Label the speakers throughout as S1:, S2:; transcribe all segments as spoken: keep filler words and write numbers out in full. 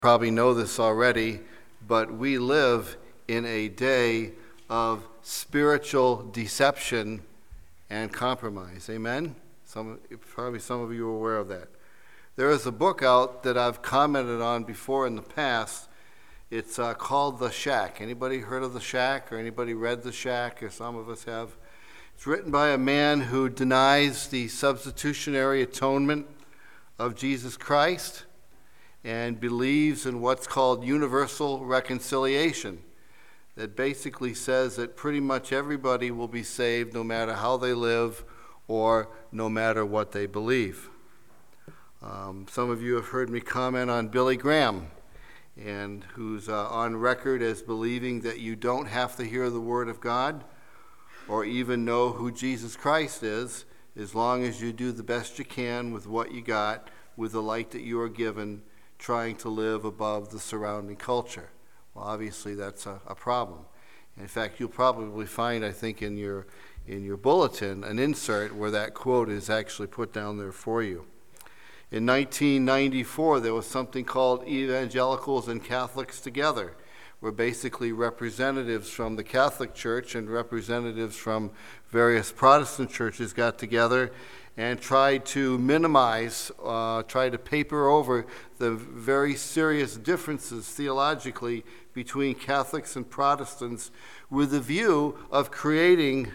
S1: Probably know this already, but we live in a day of spiritual deception and compromise. Amen? Some, probably some of you are aware of that. There is a book out that I've commented on before in the past. It's uh, called The Shack. Anybody heard of The Shack, or anybody read The Shack, or some of us have? It's written by a man who denies the substitutionary atonement of Jesus Christ and believes in what's called universal reconciliation, that basically says that pretty much everybody will be saved no matter how they live or no matter what they believe. Um, some of you have heard me comment on Billy Graham, and who's uh, on record as believing that you don't have to hear the Word of God or even know who Jesus Christ is, as long as you do the best you can with what you got, with the light that you are given, trying to live above the surrounding culture. Well, obviously that's a, a problem. In fact, you'll probably find, I think, in your in your bulletin, an insert where that quote is actually put down there for you. In nineteen ninety-four, there was something called Evangelicals and Catholics Together, where basically representatives from the Catholic Church and representatives from various Protestant churches got together and tried to minimize, uh, tried to paper over the very serious differences theologically between Catholics and Protestants, with the view of creating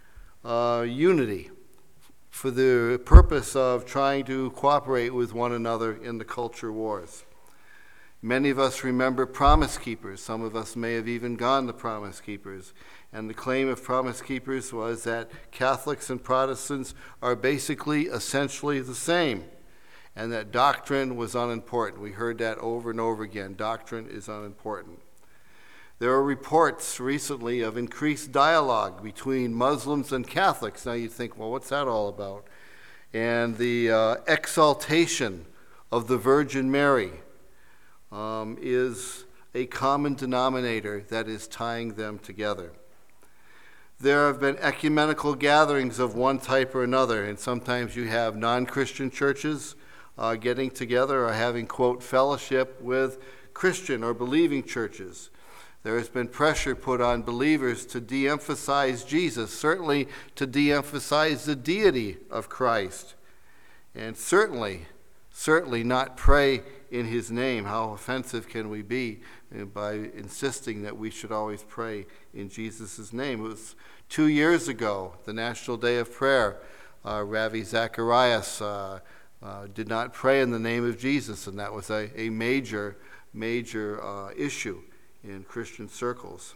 S1: uh, unity for the purpose of trying to cooperate with one another in the culture wars. Many of us remember Promise Keepers. Some of us may have even gone to Promise Keepers. And the claim of Promise Keepers was that Catholics and Protestants are basically essentially the same, and that doctrine was unimportant. We heard that over and over again. Doctrine is unimportant. There are reports recently of increased dialogue between Muslims and Catholics. Now you think, well, what's that all about? And the uh, exaltation of the Virgin Mary um, is a common denominator that is tying them together. There have been ecumenical gatherings of one type or another, and sometimes you have non-Christian churches uh, getting together or having, quote, fellowship with Christian or believing churches. There has been pressure put on believers to de-emphasize Jesus, certainly to de-emphasize the deity of Christ, and certainly, certainly not pray in his name. How offensive can we be by insisting that we should always pray in Jesus' name? It was two years ago, the National Day of Prayer, uh, Ravi Zacharias uh, uh, did not pray in the name of Jesus, and that was a, a major, major uh, issue in Christian circles.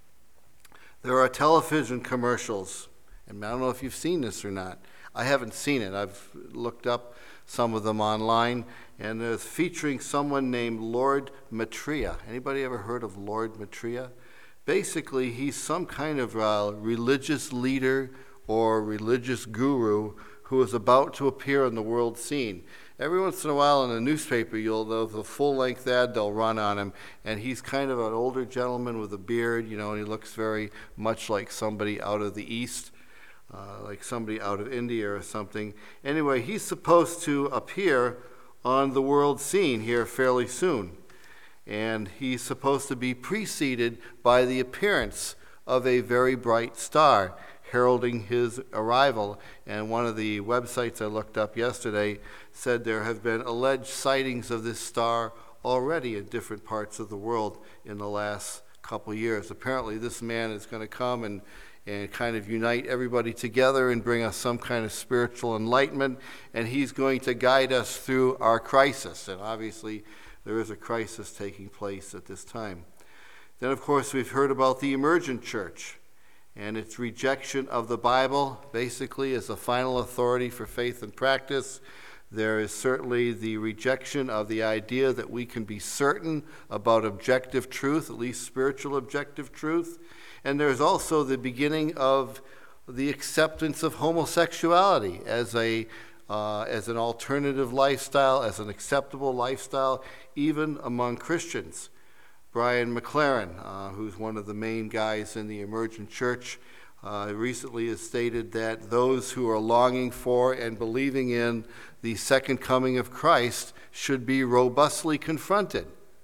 S1: There are television commercials, and I don't know if you've seen this or not. I haven't seen it. I've looked up some of them online, and they're featuring someone named Lord Maitreya. Anybody ever heard of Lord Maitreya? Basically, he's some kind of uh, religious leader or religious guru who is about to appear on the world scene. Every once in a while in a newspaper, you'll know the full-length ad they'll run on him, and he's kind of an older gentleman with a beard, you know, and he looks very much like somebody out of the East, uh, like somebody out of India or something. Anyway, he's supposed to appear on the world scene here fairly soon. And he's supposed to be preceded by the appearance of a very bright star, heralding his arrival. And one of the websites I looked up yesterday said there have been alleged sightings of this star already in different parts of the world in the last couple years. Apparently this man is going to come and, and kind of unite everybody together and bring us some kind of spiritual enlightenment, and he's going to guide us through our crisis. And obviously there is a crisis taking place at this time. Then, of course, we've heard about the emergent church and its rejection of the Bible, basically as a final authority for faith and practice. There is certainly the rejection of the idea that we can be certain about objective truth, at least spiritual objective truth. And there's also the beginning of the acceptance of homosexuality as a Uh, as an alternative lifestyle, as an acceptable lifestyle, even among Christians. Brian McLaren, uh, who's one of the main guys in the emergent church, uh, recently has stated that those who are longing for and believing in the second coming of Christ should be robustly confronted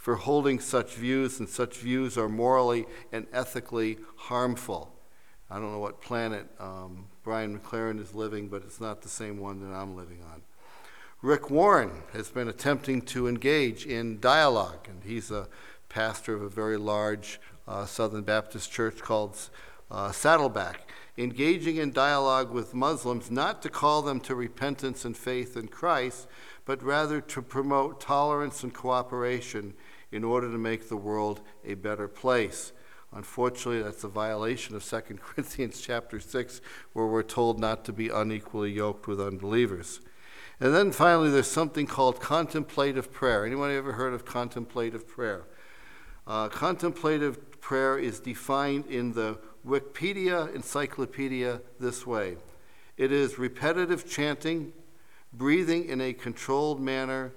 S1: for holding such views, and such views are morally and ethically harmful. I don't know what planet um, Brian McLaren is living, but it's not the same one that I'm living on. Rick Warren has been attempting to engage in dialogue, and he's a pastor of a very large uh, Southern Baptist church called uh, Saddleback, engaging in dialogue with Muslims, not to call them to repentance and faith in Christ, but rather to promote tolerance and cooperation in order to make the world a better place. Unfortunately, that's a violation of Second Corinthians chapter six, where we're told not to be unequally yoked with unbelievers. And then finally, there's something called contemplative prayer. Anyone ever heard of contemplative prayer? Uh, contemplative prayer is defined in the Wikipedia Encyclopedia this way. It is repetitive chanting, breathing in a controlled manner,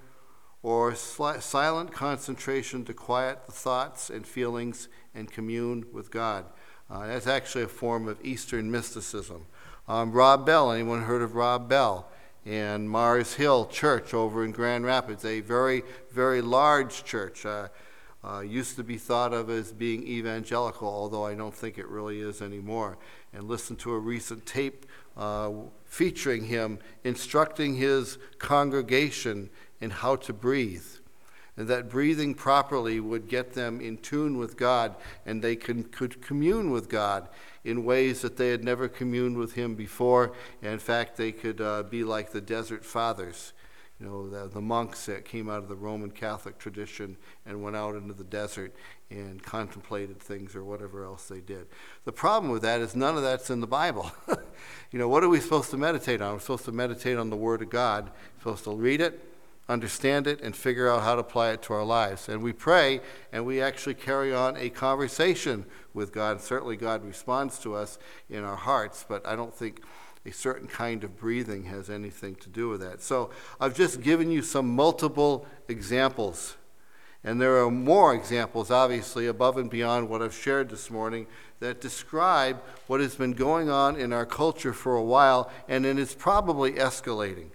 S1: or sli- silent concentration to quiet the thoughts and feelings and commune with God. Uh, that's actually a form of Eastern mysticism. Um, Rob Bell, anyone heard of Rob Bell? And Mars Hill Church over in Grand Rapids, a very, very large church. Uh, uh, used to be thought of as being evangelical, although I don't think it really is anymore. And listen to a recent tape uh, featuring him instructing his congregation in how to breathe, and that breathing properly would get them in tune with God, and they can, could commune with God in ways that they had never communed with him before. And in fact, they could uh, be like the Desert Fathers, you know, the, the monks that came out of the Roman Catholic tradition and went out into the desert and contemplated things or whatever else they did. The problem with that is none of that's in the Bible. You know, what are we supposed to meditate on? We're supposed to meditate on the Word of God. We're supposed to read it, understand it, and figure out how to apply it to our lives. And we pray, and we actually carry on a conversation with God. And certainly God responds to us in our hearts, but I don't think a certain kind of breathing has anything to do with that. So I've just given you some multiple examples. And there are more examples, obviously, above and beyond what I've shared this morning, that describe what has been going on in our culture for a while, and it is probably escalating.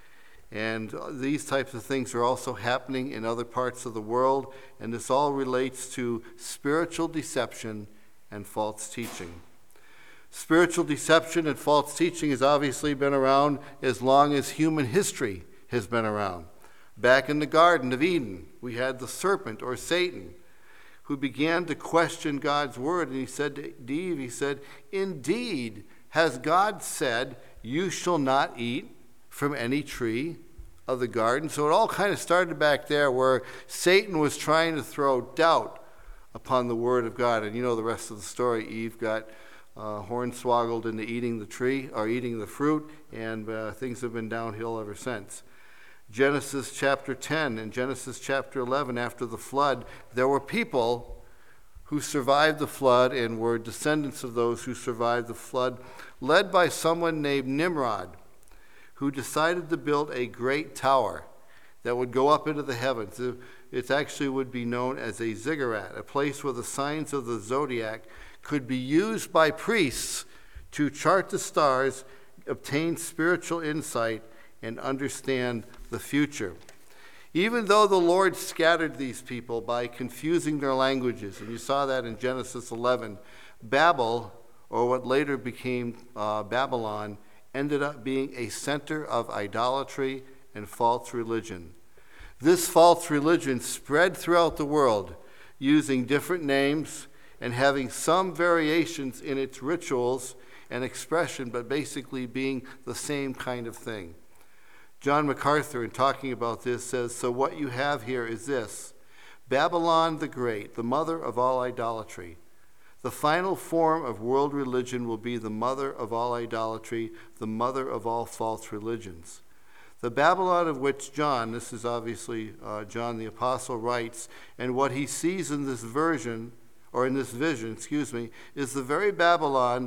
S1: And these types of things are also happening in other parts of the world, and this all relates to spiritual deception and false teaching. Spiritual deception and false teaching has obviously been around as long as human history has been around. Back in the Garden of Eden, we had the serpent, or Satan, who began to question God's word, and he said to Eve, he said, "Indeed, has God said, you shall not eat from any tree of the garden?" So it all kind of started back there, where Satan was trying to throw doubt upon the word of God. And you know the rest of the story. Eve got uh, hornswoggled into eating the tree, or eating the fruit, and uh, things have been downhill ever since. Genesis chapter ten and Genesis chapter eleven, after the flood, there were people who survived the flood and were descendants of those who survived the flood, led by someone named Nimrod, who decided to build a great tower that would go up into the heavens. It actually would be known as a ziggurat, a place where the signs of the zodiac could be used by priests to chart the stars, obtain spiritual insight, and understand the future. Even though the Lord scattered these people by confusing their languages, and you saw that in Genesis eleven, Babel, or what later became uh, Babylon, ended up being a center of idolatry and false religion. This false religion spread throughout the world, using different names and having some variations in its rituals and expression, but basically being the same kind of thing. John MacArthur, in talking about this, says, "So what you have here is this: Babylon the Great, the mother of all idolatry. The final form of world religion will be the mother of all idolatry, the mother of all false religions. The Babylon of which John," this is obviously uh, John the Apostle, writes, "and what he sees in this version, or in this vision, excuse me, is the very Babylon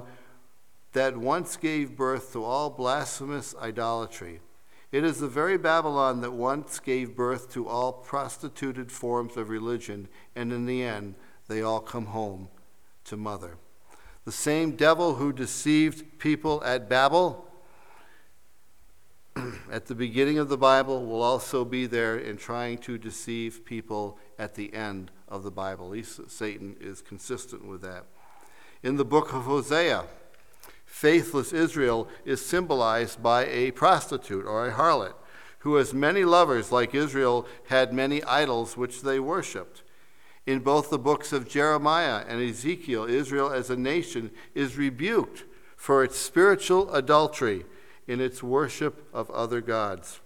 S1: that once gave birth to all blasphemous idolatry. It is the very Babylon that once gave birth to all prostituted forms of religion, and in the end, they all come home to mother." The same devil who deceived people at Babel at the beginning of the Bible will also be there in trying to deceive people at the end of the Bible. At least Satan is consistent with that. In the book of Hosea, faithless Israel is symbolized by a prostitute or a harlot who has many lovers, like Israel had many idols which they worshipped. In both the books of Jeremiah and Ezekiel, Israel as a nation is rebuked for its spiritual adultery in its worship of other gods.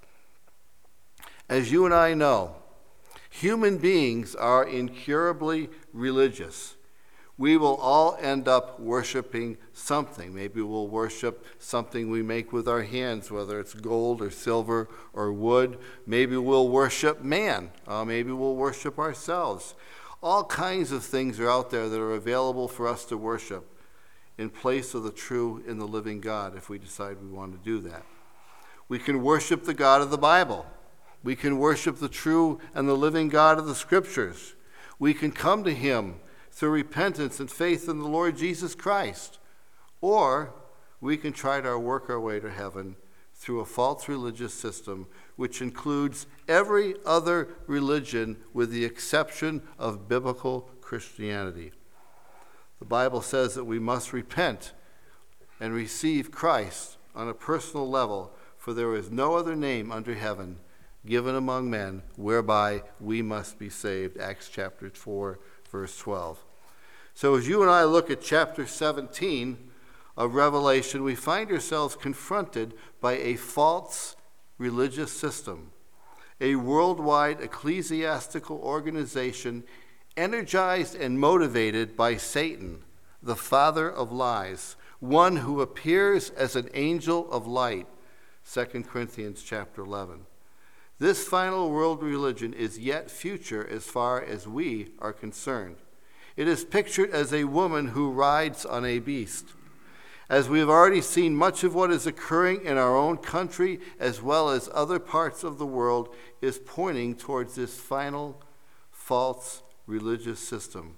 S1: As you and I know, human beings are incurably religious. We will all end up worshiping something. Maybe we'll worship something we make with our hands, whether it's gold or silver or wood. Maybe we'll worship man. Uh, maybe we'll worship ourselves. All kinds of things are out there that are available for us to worship in place of the true and the living God, if we decide we want to do that. We can worship the God of the Bible. We can worship the true and the living God of the Scriptures. We can come to him through repentance and faith in the Lord Jesus Christ. Or we can try to work our way to heaven through a false religious system which includes every other religion with the exception of biblical Christianity. The Bible says that we must repent and receive Christ on a personal level, for there is no other name under heaven given among men whereby we must be saved. Acts chapter four, verse twelve. So as you and I look at chapter seventeen of Revelation, we find ourselves confronted by a false religious system, a worldwide ecclesiastical organization energized and motivated by Satan, the father of lies, one who appears as an angel of light, Second Corinthians chapter eleven. This final world religion is yet future as far as we are concerned. It is pictured as a woman who rides on a beast. As we have already seen, much of what is occurring in our own country as well as other parts of the world is pointing towards this final false religious system.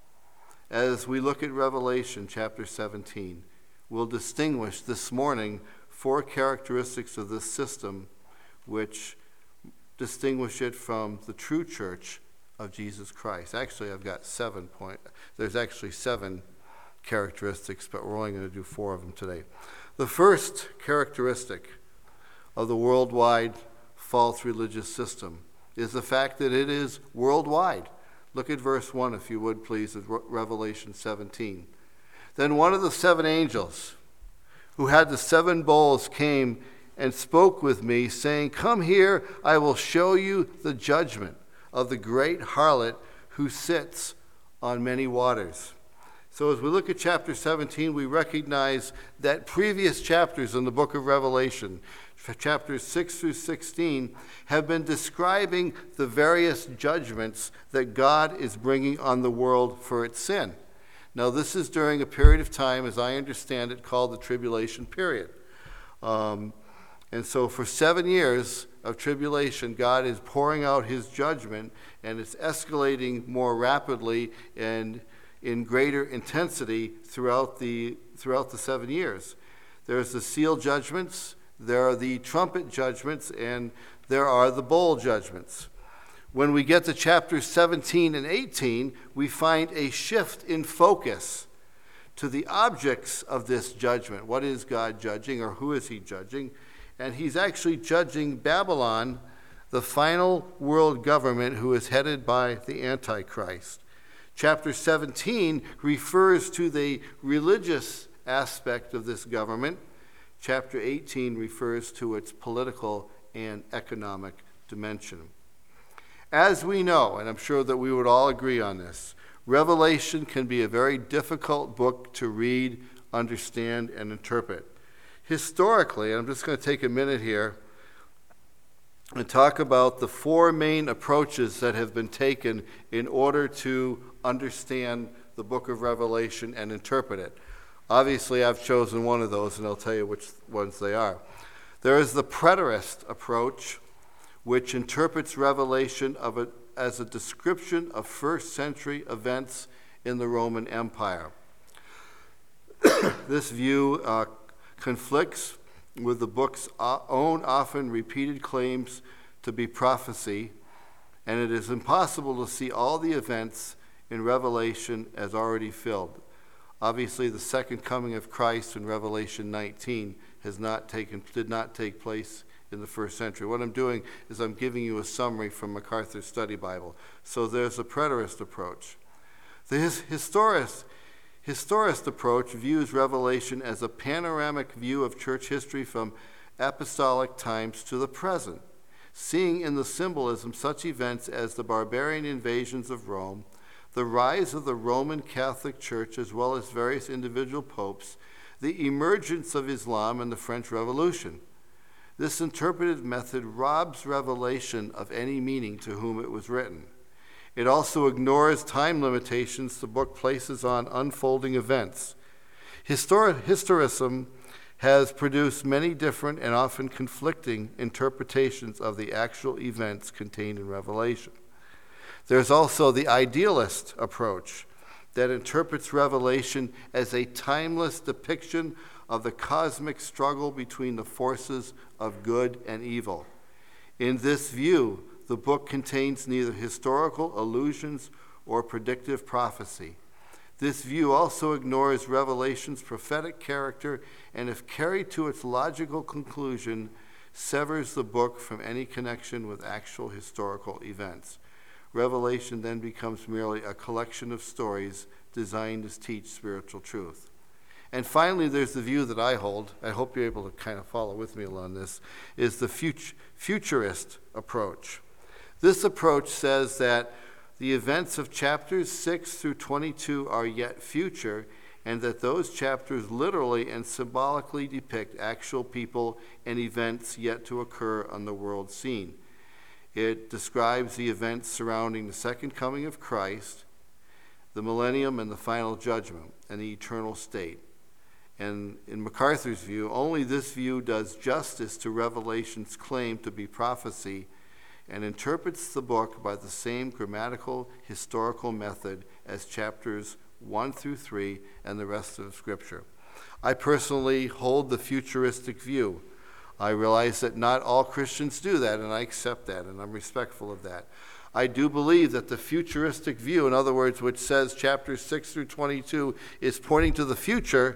S1: As we look at Revelation chapter seventeen, we'll distinguish this morning four characteristics of this system which distinguish it from the true church of Jesus Christ. Actually, I've got seven point. There's actually seven characteristics, but we're only going to do four of them today. The first characteristic of the worldwide false religious system is the fact that it is worldwide. Look at verse one, if you would, please, of Revelation seventeen. Then one of the seven angels who had the seven bowls came and spoke with me, saying, "Come here, I will show you the judgment of the great harlot who sits on many waters." So as we look at chapter seventeen, we recognize that previous chapters in the book of Revelation, chapters six through sixteen, have been describing the various judgments that God is bringing on the world for its sin. Now, this is during a period of time, as I understand it, called the tribulation period. Um, and so for seven years of tribulation, God is pouring out his judgment, and it's escalating more rapidly and in greater intensity throughout the throughout the seven years. There's the seal judgments, there are the trumpet judgments, and there are the bowl judgments. When we get to chapters seventeen and eighteen, we find a shift in focus to the objects of this judgment. What is God judging, or who is he judging? And he's actually judging Babylon, the final world government who is headed by the Antichrist. Chapter seventeen refers to the religious aspect of this government. Chapter eighteen refers to its political and economic dimension. As we know, and I'm sure that we would all agree on this, Revelation can be a very difficult book to read, understand, and interpret. Historically, and I'm just going to take a minute here and talk about the four main approaches that have been taken in order to understand the book of Revelation and interpret it. Obviously, I've chosen one of those, and I'll tell you which ones they are. There is the preterist approach, which interprets Revelation of it as a description of first century events in the Roman Empire. This view uh, conflicts with the book's own often repeated claims to be prophecy, and it is impossible to see all the events in Revelation as already filled. Obviously, the second coming of Christ in Revelation nineteen has not taken, did not take place in the first century. What I'm doing is I'm giving you a summary from MacArthur's Study Bible. So there's a preterist approach. The his, historist, historist approach views Revelation as a panoramic view of church history from apostolic times to the present, seeing in the symbolism such events as the barbarian invasions of Rome, the rise of the Roman Catholic Church, as well as various individual popes, the emergence of Islam and the French Revolution. This interpretive method robs Revelation of any meaning to whom it was written. It also ignores time limitations the book places on unfolding events. Histori- historicism has produced many different and often conflicting interpretations of the actual events contained in Revelation. There's also the idealist approach that interprets Revelation as a timeless depiction of the cosmic struggle between the forces of good and evil. In this view, the book contains neither historical allusions or predictive prophecy. This view also ignores Revelation's prophetic character, and if carried to its logical conclusion, severs the book from any connection with actual historical events. Revelation then becomes merely a collection of stories designed to teach spiritual truth. And finally, there's the view that I hold, I hope you're able to kind of follow with me along this, is the fut- futurist approach. This approach says that the events of chapters six through twenty-two are yet future, and that those chapters literally and symbolically depict actual people and events yet to occur on the world scene. It describes the events surrounding the second coming of Christ, the millennium and the final judgment, and the eternal state. And in MacArthur's view, only this view does justice to Revelation's claim to be prophecy and interprets the book by the same grammatical, historical method as chapters one through three and the rest of Scripture. I personally hold the futuristic view. I realize that not all Christians do that, and I accept that, and I'm respectful of that. I do believe that the futuristic view, in other words, which says chapters six through twenty-two is pointing to the future,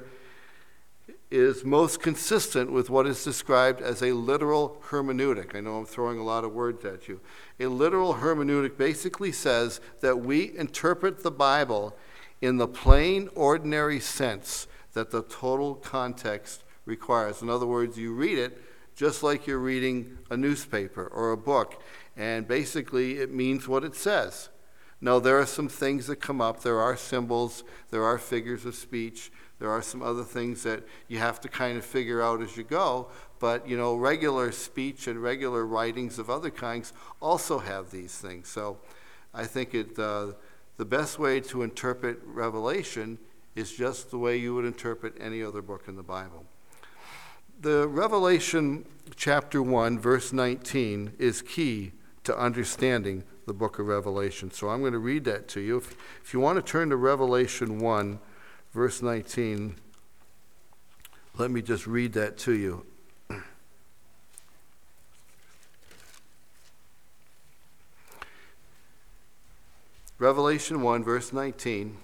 S1: is most consistent with what is described as a literal hermeneutic. I know I'm throwing a lot of words at you. A literal hermeneutic basically says that we interpret the Bible in the plain, ordinary sense that the total context requires. In other words, you read it just like you're reading a newspaper or a book, and basically it means what it says. Now, there are some things that come up. There are symbols, there are figures of speech, there are some other things that you have to kind of figure out as you go, but, you know, regular speech and regular writings of other kinds also have these things. So I think it, uh, the best way to interpret Revelation is just the way you would interpret any other book in the Bible. The Revelation chapter one, verse nineteen, is key to understanding the book of Revelation. So I'm going to read that to you. If, if you want to turn to Revelation one, verse nineteen, let me just read that to you. Revelation one, verse nineteen.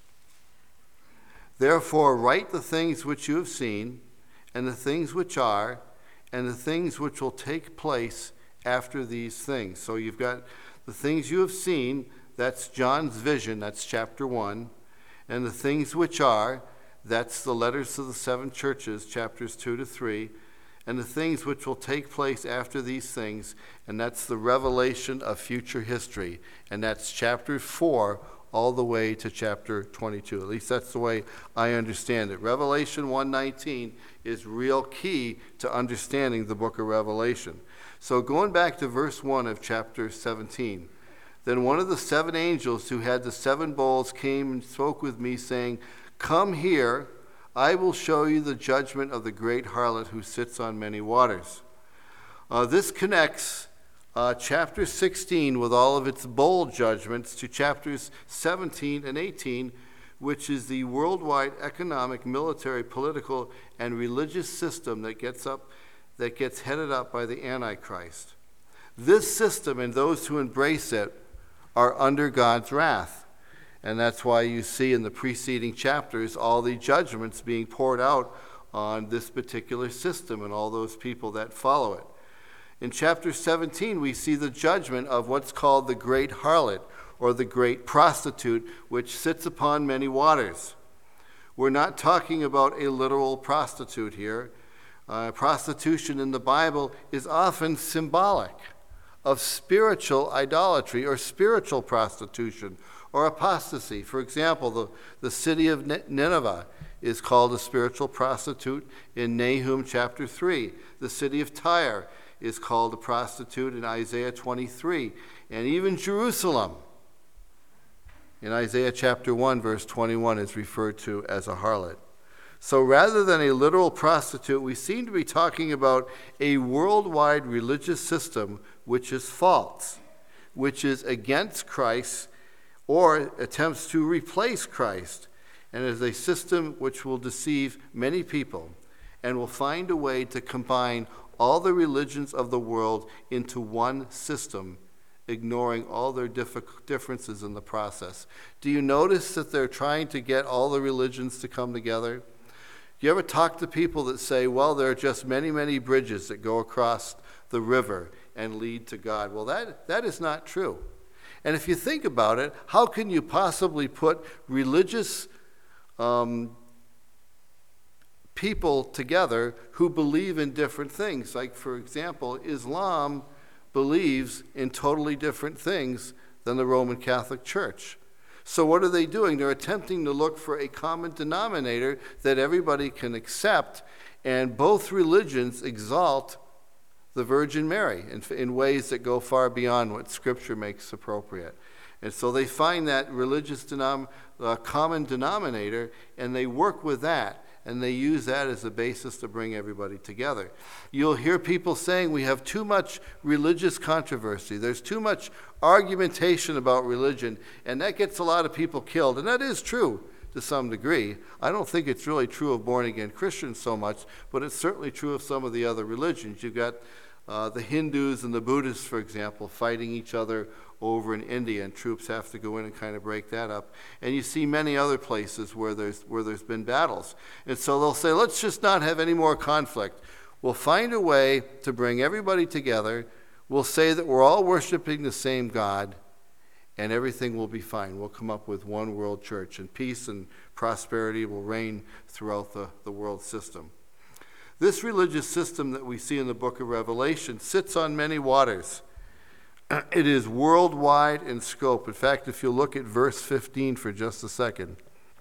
S1: Therefore write the things which you have seen, and the things which are, and the things which will take place after these things. So you've got the things you have seen, that's John's vision, that's chapter one. And the things which are, that's the letters to the seven churches, chapters two to three. And the things which will take place after these things, and that's the revelation of future history. And that's chapter four all the way to chapter twenty-two. At least that's the way I understand it. Revelation one nineteen is real key to understanding the book of Revelation. So going back to verse one of chapter seventeen, then one of the seven angels who had the seven bowls came and spoke with me, saying, "Come here, I will show you the judgment of the great harlot who sits on many waters." Uh, this connects uh, chapter sixteen with all of its bowl judgments to chapters seventeen and eighteen, which is the worldwide economic, military, political, and religious system that gets up, that gets headed up by the Antichrist. This system and those who embrace it are under God's wrath. And that's why you see in the preceding chapters all the judgments being poured out on this particular system and all those people that follow it. In chapter seventeen, we see the judgment of what's called the great harlot, or the great prostitute, which sits upon many waters. We're not talking about a literal prostitute here. Uh, prostitution in the Bible is often symbolic of spiritual idolatry or spiritual prostitution or apostasy. For example, the, the city of Nineveh is called a spiritual prostitute in Nahum chapter three. The city of Tyre is called a prostitute in Isaiah twenty-three. And even Jerusalem in Isaiah chapter one, verse twenty-one, is referred to as a harlot. So rather than a literal prostitute, we seem to be talking about a worldwide religious system which is false, which is against Christ or attempts to replace Christ, and is a system which will deceive many people and will find a way to combine all the religions of the world into one system, ignoring all their diff- differences in the process. Do you notice that they're trying to get all the religions to come together? Do you ever talk to people that say, well, there are just many, many bridges that go across the river and lead to God? Well, that, that is not true. And if you think about it, how can you possibly put religious um, people together who believe in different things? Like, for example, Islam believes in totally different things than the Roman Catholic Church. So what are they doing? They're attempting to look for a common denominator that everybody can accept, and both religions exalt the Virgin Mary in, in ways that go far beyond what Scripture makes appropriate. And so they find that religious denom- uh, common denominator, and they work with that, and they use that as a basis to bring everybody together. You'll hear people saying we have too much religious controversy. There's too much argumentation about religion, and that gets a lot of people killed. And that is true to some degree. I don't think it's really true of born-again Christians so much, but it's certainly true of some of the other religions. You've got uh, the Hindus and the Buddhists, for example, fighting each other over in India, and troops have to go in and kind of break that up. And you see many other places where there's where there's been battles. And so they'll say, let's just not have any more conflict. We'll find a way to bring everybody together. We'll say that we're all worshiping the same God, and everything will be fine. We'll come up with one world church, and peace and prosperity will reign throughout the, the world system. This religious system that we see in the book of Revelation sits on many waters. It is worldwide in scope. In fact, if you look at verse fifteen for just a second.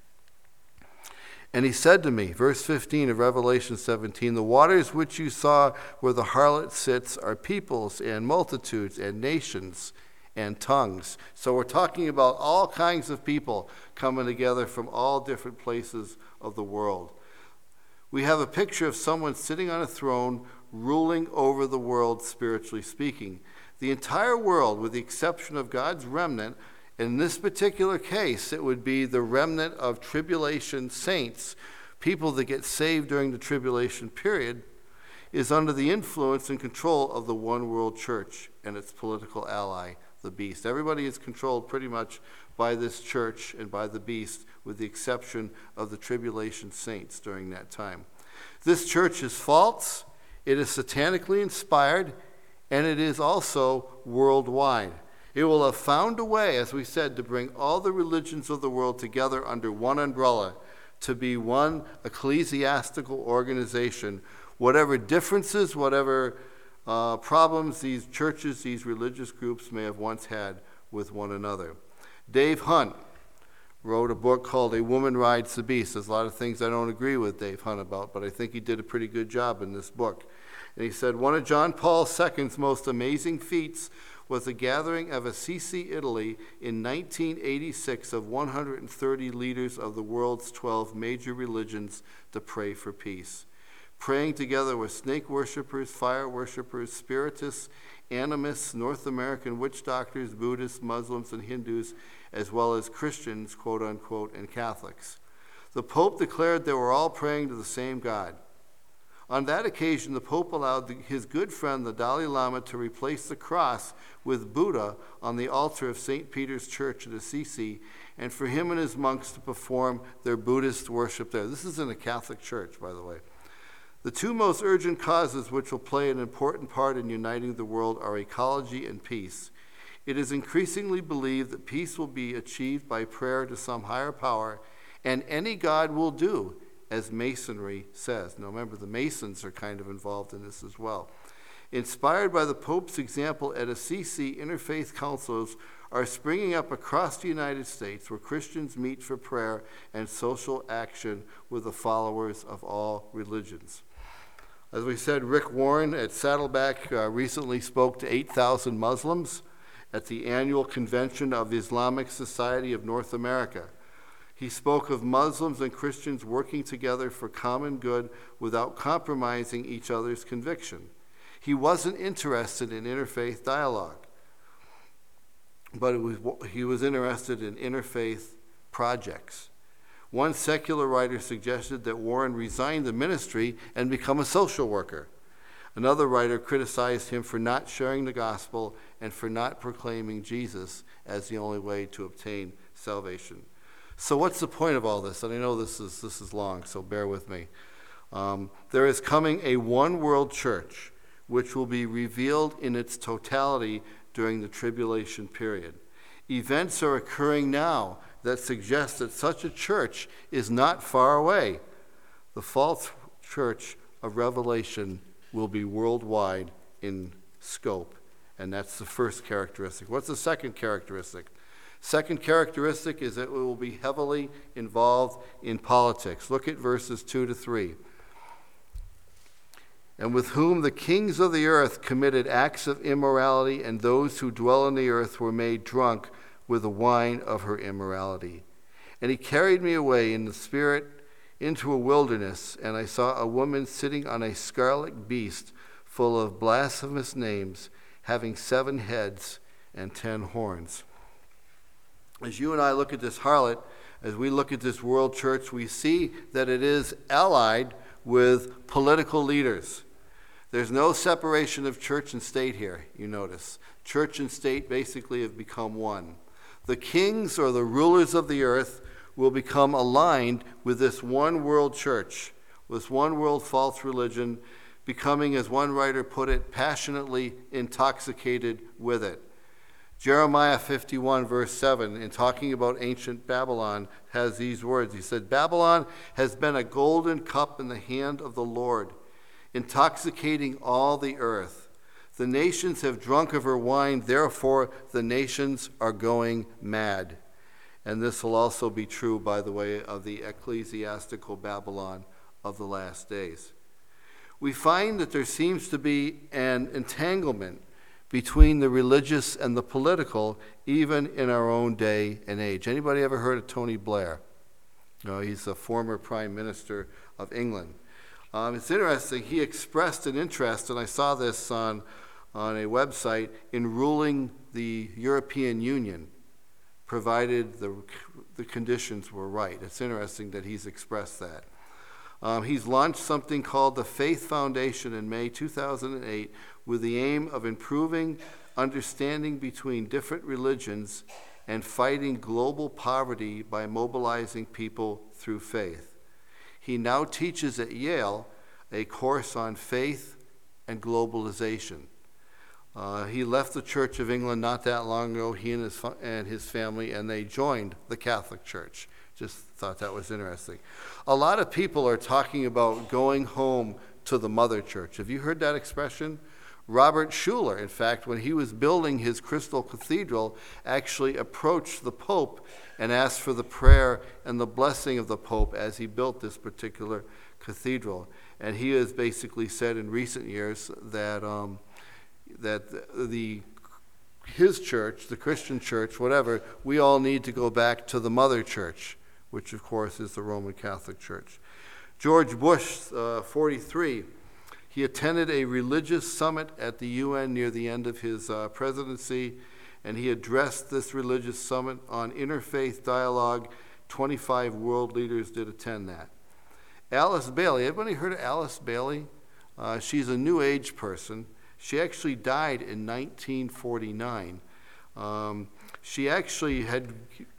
S1: And he said to me, verse fifteen of Revelation seventeen, the waters which you saw where the harlot sits are peoples and multitudes and nations and tongues. So we're talking about all kinds of people coming together from all different places of the world. We have a picture of someone sitting on a throne ruling over the world, spiritually speaking. The entire world, with the exception of God's remnant, in this particular case, it would be the remnant of tribulation saints, people that get saved during the tribulation period, is under the influence and control of the one world church and its political ally, the beast. Everybody is controlled pretty much by this church and by the beast, with the exception of the tribulation saints during that time. This church is false, it is satanically inspired, and it is also worldwide. It will have found a way, as we said, to bring all the religions of the world together under one umbrella, to be one ecclesiastical organization. Whatever differences, whatever uh, problems these churches, these religious groups may have once had with one another. Dave Hunt wrote a book called A Woman Rides the Beast. There's a lot of things I don't agree with Dave Hunt about, but I think he did a pretty good job in this book. And he said, one of John Paul the Second's most amazing feats was the gathering of Assisi, Italy in nineteen eighty-six of one hundred thirty leaders of the world's twelve major religions to pray for peace. Praying together with snake worshipers, fire worshipers, spiritists, animists, North American witch doctors, Buddhists, Muslims, and Hindus, as well as Christians, quote unquote, and Catholics. The Pope declared they were all praying to the same God. On that occasion, the Pope allowed the, his good friend, the Dalai Lama, to replace the cross with Buddha on the altar of Saint Peter's Church at Assisi, and for him and his monks to perform their Buddhist worship there. This is in a Catholic church, by the way. The two most urgent causes which will play an important part in uniting the world are ecology and peace. It is increasingly believed that peace will be achieved by prayer to some higher power, and any God will do, as Masonry says. Now remember, the Masons are kind of involved in this as well. Inspired by the Pope's example at Assisi, interfaith councils are springing up across the United States where Christians meet for prayer and social action with the followers of all religions. As we said, Rick Warren at Saddleback uh, recently spoke to eight thousand Muslims at the annual convention of the Islamic Society of North America. He spoke of Muslims and Christians working together for common good without compromising each other's conviction. He wasn't interested in interfaith dialogue, but it was, he was interested in interfaith projects. One secular writer suggested that Warren resign the ministry and become a social worker. Another writer criticized him for not sharing the gospel and for not proclaiming Jesus as the only way to obtain salvation. So what's the point of all this? And I know this is this is long, so bear with me. Um, there is coming a one world church which will be revealed in its totality during the tribulation period. Events are occurring now that suggest that such a church is not far away. The false church of Revelation will be worldwide in scope, and that's the first characteristic. What's the second characteristic? Second characteristic is that it will be heavily involved in politics. Look at verses two to three. And with whom the kings of the earth committed acts of immorality, and those who dwell on the earth were made drunk with the wine of her immorality. And he carried me away in the spirit into a wilderness, and I saw a woman sitting on a scarlet beast full of blasphemous names, having seven heads and ten horns. As you and I look at this harlot, as we look at this world church, we see that it is allied with political leaders. There's no separation of church and state here, you notice. Church and state basically have become one. The kings or the rulers of the earth will become aligned with this one world church, this one world false religion, becoming, as one writer put it, passionately intoxicated with it. Jeremiah fifty-one, verse seven, in talking about ancient Babylon, has these words. He said, Babylon has been a golden cup in the hand of the Lord, intoxicating all the earth. The nations have drunk of her wine, therefore the nations are going mad. And this will also be true, by the way, of the ecclesiastical Babylon of the last days. We find that there seems to be an entanglement between the religious and the political, even in our own day and age. Anybody ever heard of Tony Blair? No, he's a former prime minister of England. Um, it's interesting, he expressed an interest, and I saw this on, on a website, in ruling the European Union, provided the, the conditions were right. It's interesting that he's expressed that. Um, he's launched something called the Faith Foundation in May two thousand eight with the aim of improving understanding between different religions and fighting global poverty by mobilizing people through faith. He now teaches at Yale a course on faith and globalization. Uh, he left the Church of England not that long ago, he and his, and his family, and they joined the Catholic Church. Just thought that was interesting. A lot of people are talking about going home to the mother church. Have you heard that expression? Robert Schuller, in fact, when he was building his Crystal Cathedral, actually approached the Pope and asked for the prayer and the blessing of the Pope as he built this particular cathedral. And he has basically said in recent years that um, that the his church, the Christian church, whatever, we all need to go back to the mother church, which of course is the Roman Catholic Church. George Bush, uh, forty-three, He attended a religious summit at the U N near the end of his uh, presidency, and he addressed this religious summit on interfaith dialogue. twenty-five world leaders did attend that. Alice Bailey, everybody heard of Alice Bailey? Uh, she's a New Age person. She actually died in nineteen forty-nine. Um, she actually had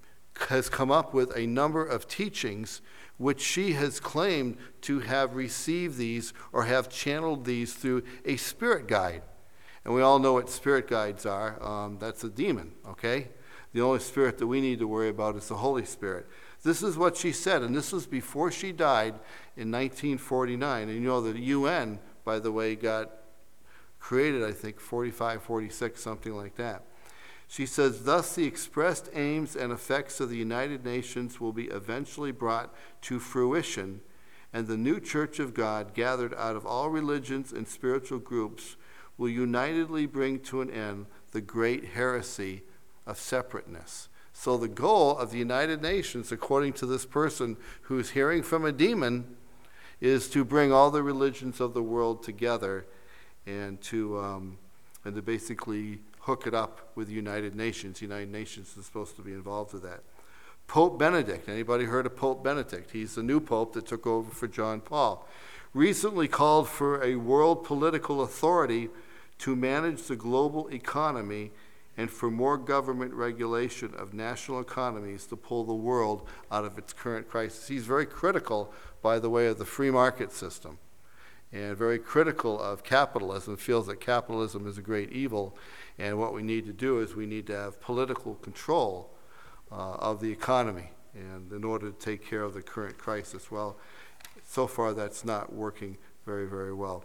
S1: has come up with a number of teachings which she has claimed to have received these or have channeled these through a spirit guide. And we all know what spirit guides are. Um, that's a demon, okay? The only spirit that we need to worry about is the Holy Spirit. This is what she said, and this was before she died in nineteen forty-nine. And you know the U N, by the way, got created, I think, forty-five, forty-six, something like that. She says, thus the expressed aims and effects of the United Nations will be eventually brought to fruition, and the new Church of God, gathered out of all religions and spiritual groups, will unitedly bring to an end the great heresy of separateness. So the goal of the United Nations, according to this person who's hearing from a demon, is to bring all the religions of the world together and to um, and to basically hook it up with the United Nations. The United Nations is supposed to be involved with that. Pope Benedict. Anybody heard of Pope Benedict? He's the new pope that took over for John Paul. Recently called for a world political authority to manage the global economy and for more government regulation of national economies to pull the world out of its current crisis. He's very critical, by the way, of the free market system and very critical of capitalism, feels that capitalism is a great evil, and what we need to do is we need to have political control uh, of the economy and in order to take care of the current crisis. Well, so far that's not working very, very well.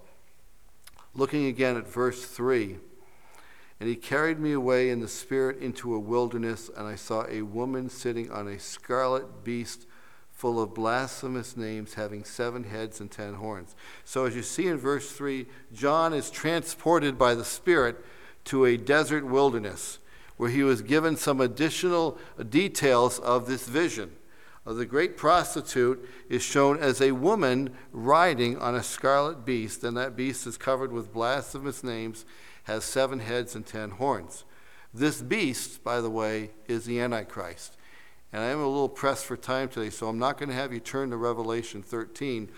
S1: Looking again at verse three, and he carried me away in the spirit into a wilderness, and I saw a woman sitting on a scarlet beast full of blasphemous names, having seven heads and ten horns. So as you see in verse three, John is transported by the Spirit to a desert wilderness where he was given some additional details of this vision. Uh, the great prostitute is shown as a woman riding on a scarlet beast, and that beast is covered with blasphemous names, has seven heads and ten horns. This beast, by the way, is the Antichrist. And I am a little pressed for time today, so I'm not going to have you turn to Revelation thirteen.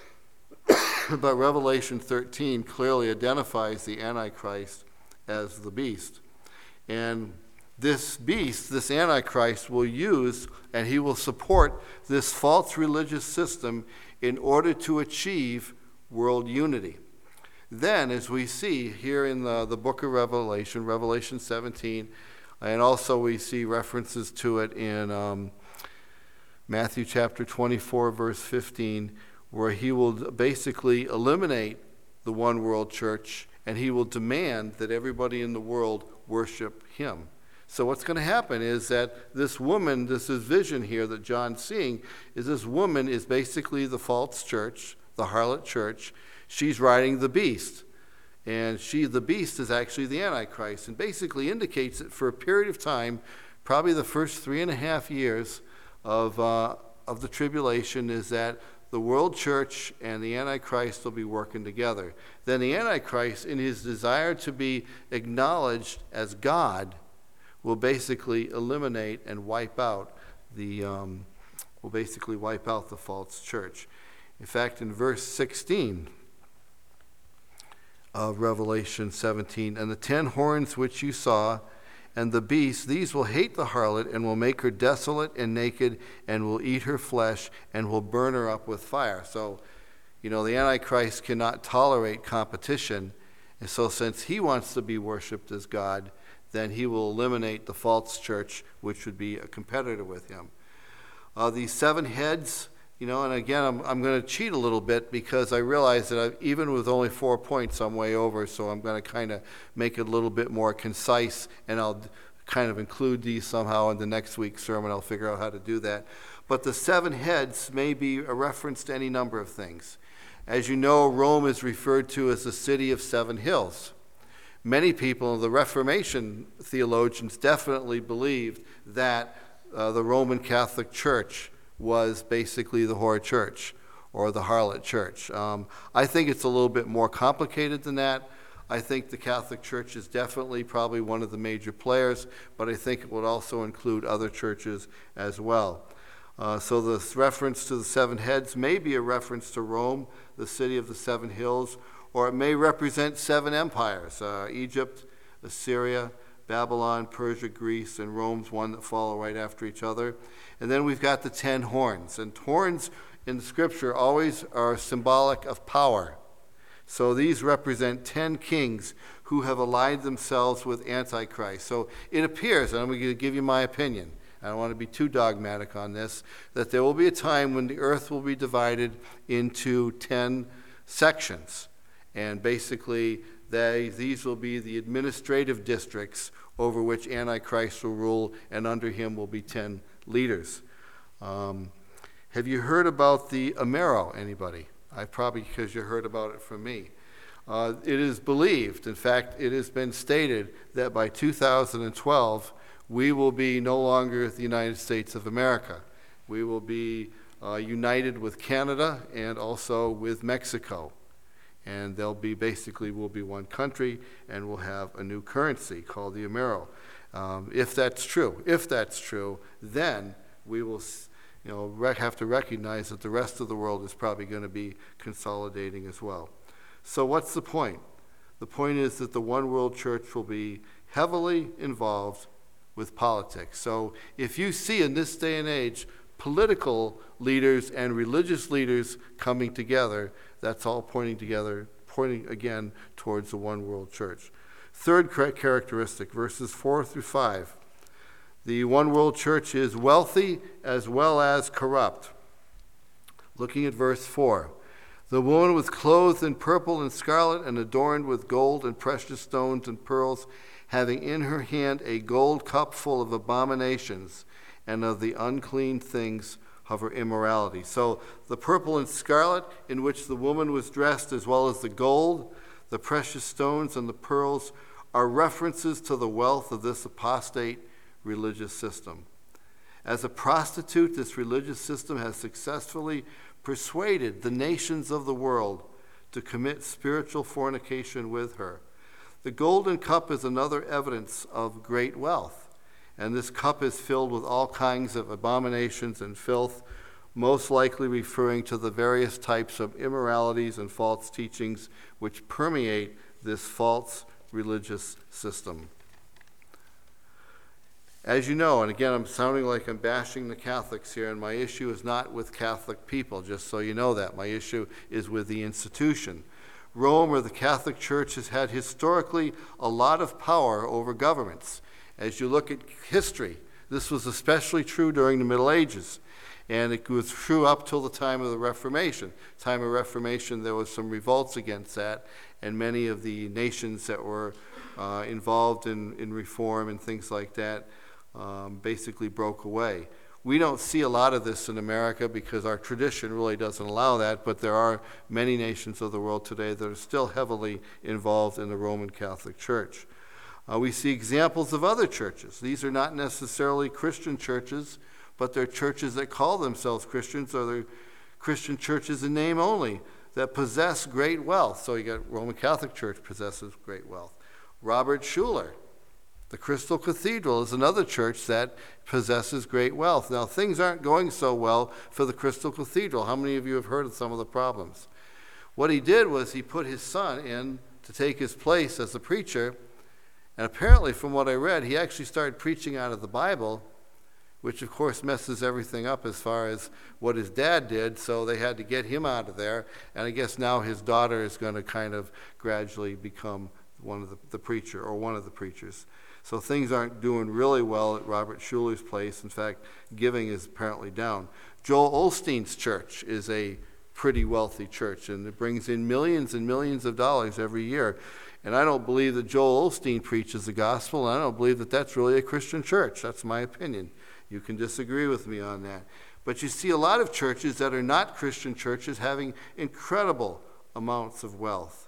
S1: But Revelation thirteen clearly identifies the Antichrist as the beast. And this beast, this Antichrist, will use and he will support this false religious system in order to achieve world unity. Then, as we see here in the, the book of Revelation, Revelation seventeen, and also we see references to it in um, Matthew chapter twenty-four, verse fifteen, where he will basically eliminate the one world church and he will demand that everybody in the world worship him. So what's going to happen is that this woman, this is vision here that John's seeing, is this woman is basically the false church, the harlot church. She's riding the beast. And she, the beast, is actually the Antichrist, and basically indicates that for a period of time, probably the first three and a half years of uh, of the tribulation, is that the world church and the Antichrist will be working together. Then the Antichrist, in his desire to be acknowledged as God, will basically eliminate and wipe out the um, will basically wipe out the false church. In fact, in verse sixteen of Revelation seventeen, and the ten horns which you saw, and the beast, these will hate the harlot, and will make her desolate and naked, and will eat her flesh, and will burn her up with fire. So, you know, the Antichrist cannot tolerate competition, and so since he wants to be worshipped as God, then he will eliminate the false church, which would be a competitor with him. Uh, these seven heads, you know, and again, I'm, I'm going to cheat a little bit because I realize that I've, even with only four points, I'm way over, so I'm going to kind of make it a little bit more concise, and I'll kind of include these somehow in the next week's sermon. I'll figure out how to do that. But the seven heads may be a reference to any number of things. As you know, Rome is referred to as the city of seven hills. Many people, the Reformation theologians, definitely believed that uh, the Roman Catholic Church was basically the whore church, or the harlot church. Um, I think it's a little bit more complicated than that. I think the Catholic Church is definitely probably one of the major players, but I think it would also include other churches as well. Uh, so this reference to the seven heads may be a reference to Rome, the city of the seven hills, or it may represent seven empires, uh, Egypt, Assyria, Babylon, Persia, Greece, and Rome's one that follow right after each other. And then we've got the ten horns. And horns in Scripture always are symbolic of power. So these represent ten kings who have allied themselves with Antichrist. So it appears, and I'm going to give you my opinion, I don't want to be too dogmatic on this, that there will be a time when the earth will be divided into ten sections. And basically, they, these will be the administrative districts over which Antichrist will rule, and under him will be ten leaders. Um, have you heard about the Amero, anybody? I probably, because you heard about it from me. Uh, it is believed, in fact, it has been stated that by two thousand twelve, we will be no longer the United States of America. We will be uh, united with Canada and also with Mexico. And they'll be basically, we'll be one country, and we'll have a new currency called the Amero. Um, if that's true, if that's true, then we will, you know, rec- have to recognize that the rest of the world is probably going to be consolidating as well. So what's the point? The point is that the One World Church will be heavily involved with politics. So if you see in this day and age political leaders and religious leaders coming together, that's all pointing together, pointing again towards the One World Church. Third characteristic, verses four through five. The One World Church is wealthy as well as corrupt. Looking at verse four. The woman was clothed in purple and scarlet and adorned with gold and precious stones and pearls, having in her hand a gold cup full of abominations and of the unclean things of her immorality. So the purple and scarlet in which the woman was dressed, as well as the gold, the precious stones, and the pearls, are references to the wealth of this apostate religious system. As a prostitute, this religious system has successfully persuaded the nations of the world to commit spiritual fornication with her. The golden cup is another evidence of great wealth. And this cup is filled with all kinds of abominations and filth, most likely referring to the various types of immoralities and false teachings which permeate this false religious system. As you know, and again, I'm sounding like I'm bashing the Catholics here, and my issue is not with Catholic people, just so you know that. My issue is with the institution. Rome, or the Catholic Church, has had historically a lot of power over governments. As you look at history, this was especially true during the Middle Ages, and it was true up till the time of the Reformation. Time of Reformation, there was some revolts against that, and many of the nations that were uh, involved in, in reform and things like that um, basically broke away. We don't see a lot of this in America because our tradition really doesn't allow that, but there are many nations of the world today that are still heavily involved in the Roman Catholic Church. Uh, we see examples of other churches. These are not necessarily Christian churches, but they're churches that call themselves Christians, or they're Christian churches in name only, that possess great wealth. So you got Roman Catholic Church possesses great wealth. Robert Schuller, the Crystal Cathedral, is another church that possesses great wealth. Now, things aren't going so well for the Crystal Cathedral. How many of you have heard of some of the problems? What he did was he put his son in to take his place as a preacher. And apparently, from what I read, he actually started preaching out of the Bible, which of course messes everything up as far as what his dad did, so they had to get him out of there. And I guess now his daughter is going to kind of gradually become one of the, the preacher, or one of the preachers. So things aren't doing really well at Robert Schuller's place. In fact, giving is apparently down. Joel Osteen's church is a pretty wealthy church, and it brings in millions and millions of dollars every year. And I don't believe that Joel Osteen preaches the gospel, and I don't believe that that's really a Christian church. That's my opinion. You can disagree with me on that. But you see a lot of churches that are not Christian churches having incredible amounts of wealth.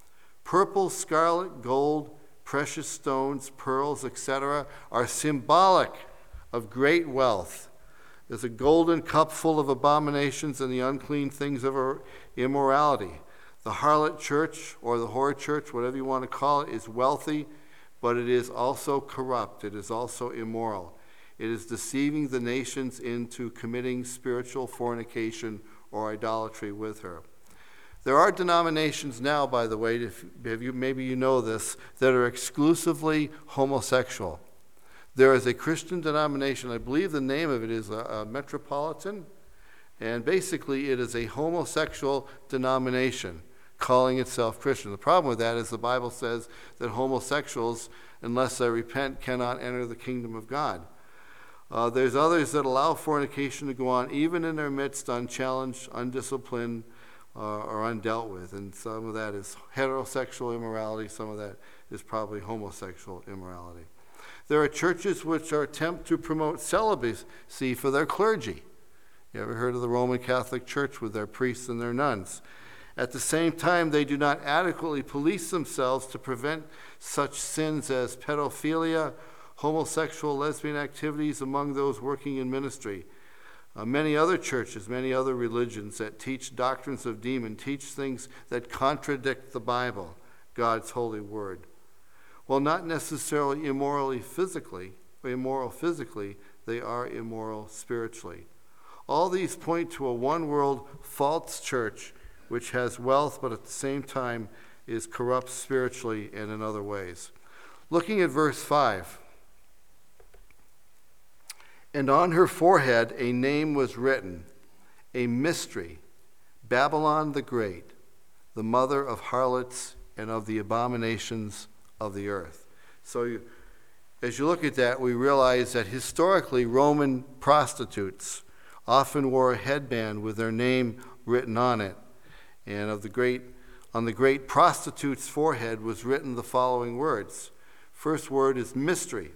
S1: Purple, scarlet, gold, precious stones, pearls, et cetera, are symbolic of great wealth. There's a golden cup full of abominations and the unclean things of immorality. The harlot church, or the whore church, whatever you want to call it, is wealthy, but it is also corrupt. It is also immoral. It is deceiving the nations into committing spiritual fornication or idolatry with her. There are denominations now, by the way, if, if you, maybe you know this, that are exclusively homosexual. There is a Christian denomination, I believe the name of it is a, a Metropolitan, and basically it is a homosexual denomination calling itself Christian. The problem with that is the Bible says that homosexuals, unless they repent, cannot enter the kingdom of God. Uh, there's others that allow fornication to go on even in their midst, unchallenged, undisciplined, uh, or undealt with. And some of that is heterosexual immorality, some of that is probably homosexual immorality. There are churches which are attempt to promote celibacy for their clergy. You ever heard of the Roman Catholic Church with their priests and their nuns? At the same time, they do not adequately police themselves to prevent such sins as pedophilia, homosexual, lesbian activities among those working in ministry. Uh, many other churches, many other religions that teach doctrines of demon, teach things that contradict the Bible, God's holy word. While not necessarily immorally physically, or immoral physically, they are immoral spiritually. All these point to a one-world false church which has wealth but at the same time is corrupt spiritually and in other ways. Looking at verse five. And on her forehead a name was written, a mystery, Babylon the Great, the mother of harlots and of the abominations of the earth. So you, as you look at that, we realize that historically Roman prostitutes often wore a headband with their name written on it. And of the great, on the great prostitute's forehead was written the following words. First word is mystery.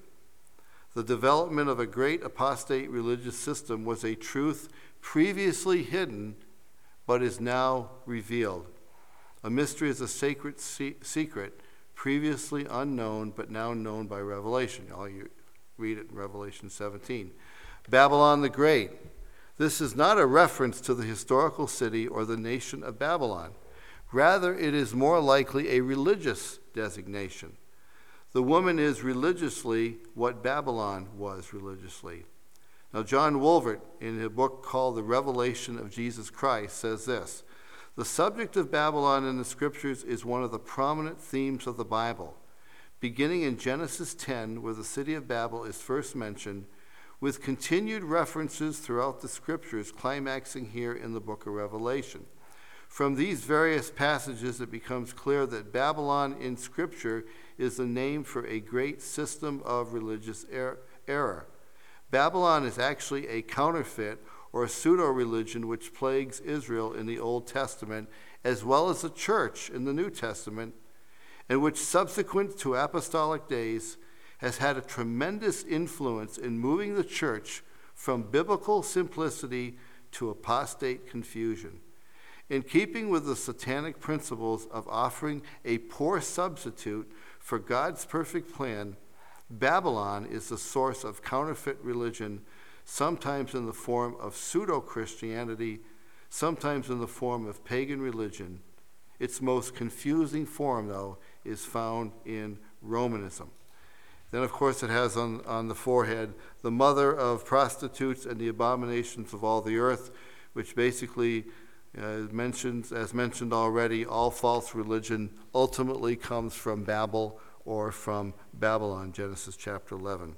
S1: The development of a great apostate religious system was a truth previously hidden, but is now revealed. A mystery is a sacred se- secret previously unknown, but now known by revelation. All you read it in Revelation seventeen. Babylon the Great. This is not a reference to the historical city or the nation of Babylon. Rather, it is more likely a religious designation. The woman is religiously what Babylon was religiously. Now, John Wolvert, in a book called The Revelation of Jesus Christ, says this: the subject of Babylon in the scriptures is one of the prominent themes of the Bible. Beginning in Genesis ten, where the city of Babel is first mentioned, with continued references throughout the scriptures, climaxing here in the book of Revelation. From these various passages, it becomes clear that Babylon in scripture is the name for a great system of religious er- error. Babylon is actually a counterfeit or a pseudo-religion which plagues Israel in the Old Testament, as well as the church in the New Testament, and which subsequent to apostolic days has had a tremendous influence in moving the church from biblical simplicity to apostate confusion. In keeping with the satanic principles of offering a poor substitute for God's perfect plan, Babylon is the source of counterfeit religion, sometimes in the form of pseudo-Christianity, sometimes in the form of pagan religion. Its most confusing form, though, is found in Romanism. Then, of course, it has on, on the forehead the mother of prostitutes and the abominations of all the earth, which basically uh, mentions, as mentioned already, all false religion ultimately comes from Babel or from Babylon, Genesis chapter eleven.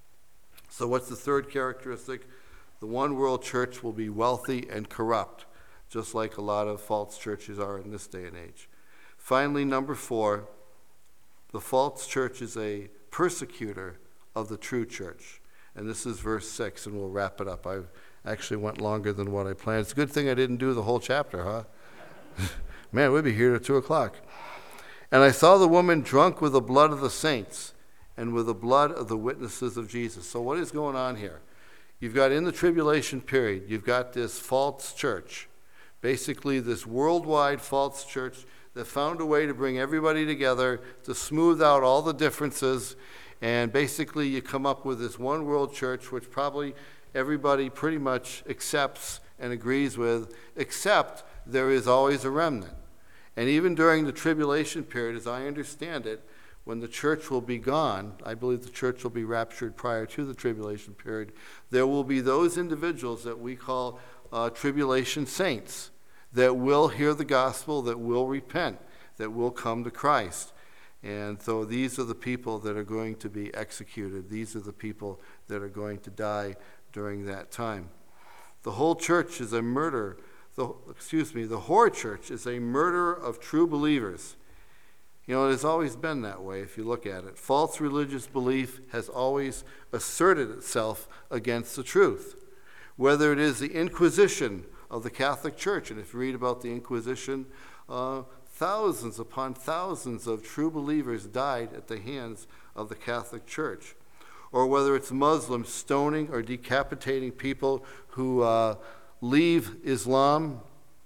S1: So what's the third characteristic? The one world church will be wealthy and corrupt, just like a lot of false churches are in this day and age. Finally, number four, the false church is a persecutor of the true church. And this is verse six, and we'll wrap it up. I actually went longer than what I planned. It's a good thing I didn't do the whole chapter, huh? Man, we'd be here at two o'clock. And I saw the woman drunk with the blood of the saints and with the blood of the witnesses of Jesus. So what is going on here? You've got in the tribulation period, you've got this false church, basically this worldwide false church that found a way to bring everybody together, to smooth out all the differences, And basically you come up with this one world church, which probably everybody pretty much accepts and agrees with, except there is always a remnant. And even during the tribulation period, as I understand it, when the church will be gone, I believe the church will be raptured prior to the tribulation period, there will be those individuals that we call uh, tribulation saints that will hear the gospel, that will repent, that will come to Christ. And so these are the people that are going to be executed. These are the people that are going to die during that time. The whole church is a murder. The, excuse me, the whore church is a murder of true believers. You know, it has always been that way if you look at it. False religious belief has always asserted itself against the truth. Whether it is the Inquisition of the Catholic Church, and if you read about the Inquisition, uh, thousands upon thousands of true believers died at the hands of the Catholic Church. Or whether it's Muslims stoning or decapitating people who uh, leave Islam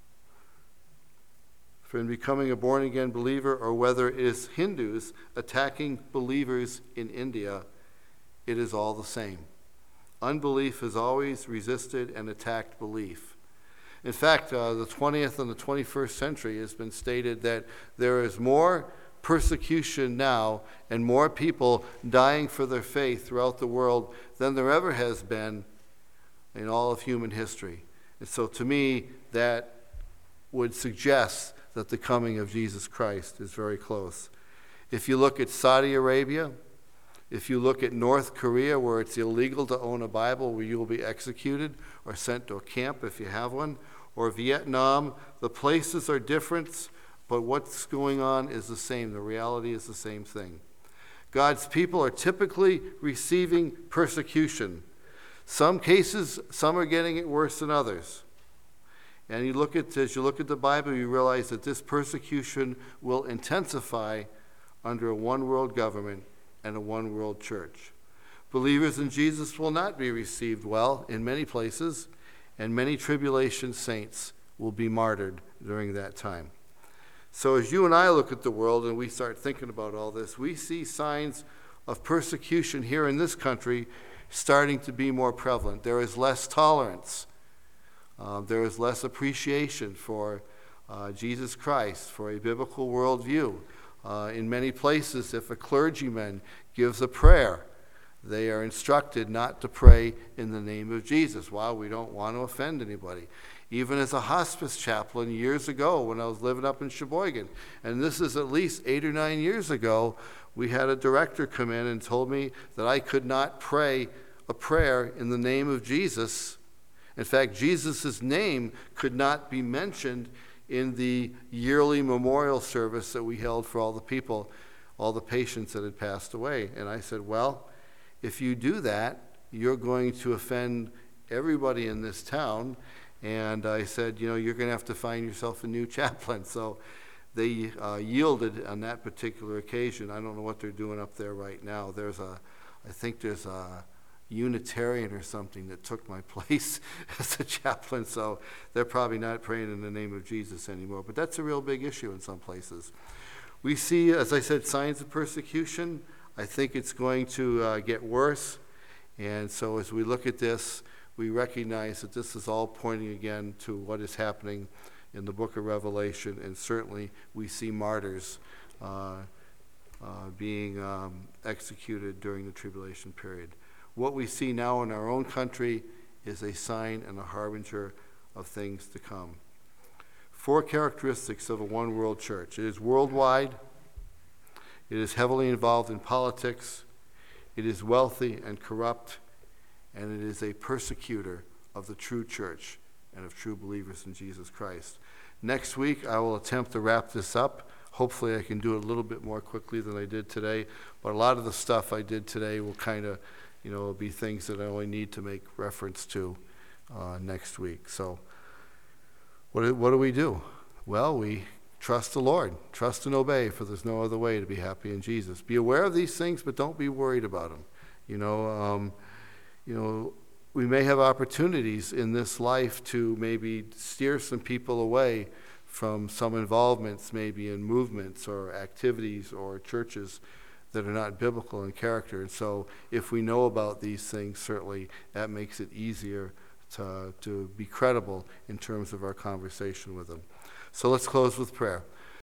S1: from becoming a born-again believer, or whether it is Hindus attacking believers in India, it is all the same. Unbelief has always resisted and attacked belief. In fact, uh, the twentieth and the twenty-first century has been stated that there is more persecution now and more people dying for their faith throughout the world than there ever has been in all of human history. And so to me, that would suggest that the coming of Jesus Christ is very close. If you look at Saudi Arabia, if you look at North Korea, where it's illegal to own a Bible, where you will be executed or sent to a camp if you have one, or Vietnam, the places are different, but what's going on is the same. The reality is the same thing. God's people are typically receiving persecution. Some cases, some are getting it worse than others. And you look at, as you look at the Bible, you realize that this persecution will intensify under a one-world government and a one-world church. Believers in Jesus will not be received well in many places, and many tribulation saints will be martyred during that time. So as you and I look at the world and we start thinking about all this, we see signs of persecution here in this country starting to be more prevalent. There is less tolerance. Uh, there is less appreciation for uh, Jesus Christ, for a biblical worldview. Uh, in many places, if a clergyman gives a prayer, they are instructed not to pray in the name of Jesus. Wow, we don't want to offend anybody. Even as a hospice chaplain years ago when I was living up in Sheboygan, and this is at least eight or nine years ago, we had a director come in and told me that I could not pray a prayer in the name of Jesus. In fact, Jesus' name could not be mentioned in the yearly memorial service that we held for all the people, all the patients that had passed away. And I said, well, if you do that, you're going to offend everybody in this town. And I said, you know, you're going to have to find yourself a new chaplain. So they uh, yielded on that particular occasion. I don't know what they're doing up there right now. There's a, I think there's a Unitarian or something that took my place as a chaplain, so they're probably not praying in the name of Jesus anymore. But that's a real big issue in some places. We see, as I said, signs of persecution. I think it's going to uh, get worse. And so as we look at this, we recognize that this is all pointing again to what is happening in the book of Revelation, and certainly we see martyrs uh, uh, being um, executed during the tribulation period. What we see now in our own country is a sign and a harbinger of things to come. Four characteristics of a one-world church. It is worldwide. It is heavily involved in politics. It is wealthy and corrupt. And it is a persecutor of the true church and of true believers in Jesus Christ. Next week, I will attempt to wrap this up. Hopefully, I can do it a little bit more quickly than I did today. But a lot of the stuff I did today will kind of You know, it'll be things that I only need to make reference to uh, next week. So what do, what do we do? Well, we trust the Lord. Trust and obey, for there's no other way to be happy in Jesus. Be aware of these things, but don't be worried about them. You know, um, you know, we may have opportunities in this life to maybe steer some people away from some involvements maybe in movements or activities or churches that are not biblical in character. And so if we know about these things, certainly that makes it easier to, to be credible in terms of our conversation with them. So let's close with prayer.